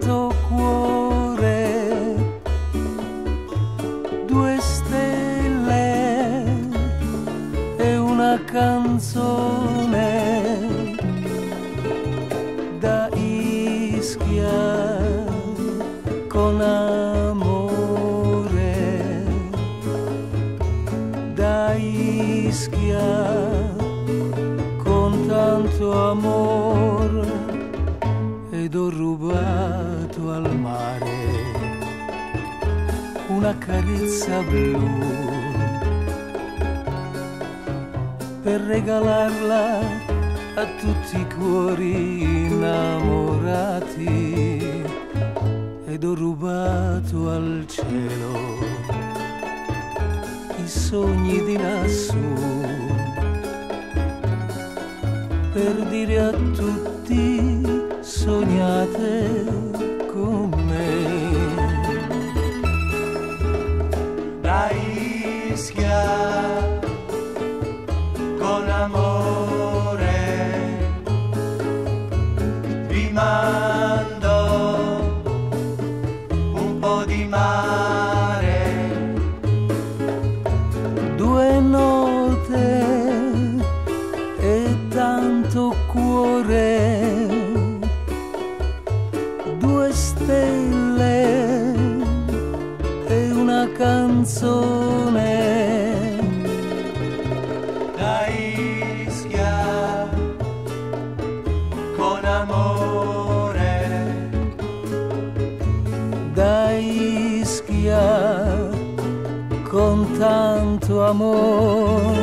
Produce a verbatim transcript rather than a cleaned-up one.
tanto cuore, due stelle e una canzone da Ischia con amore, da Ischia con tanto amore, ed ho rubato al mare una carezza blu per regalarla a tutti i cuori innamorati, ed ho rubato al cielo i sogni di lassù per dire a tutti: sognate con me. Da Ischia con amore vi mando un po' di mare, due note e tanto cuore, due stelle e una canzone, da Ischia con amore, da Ischia con tanto amore.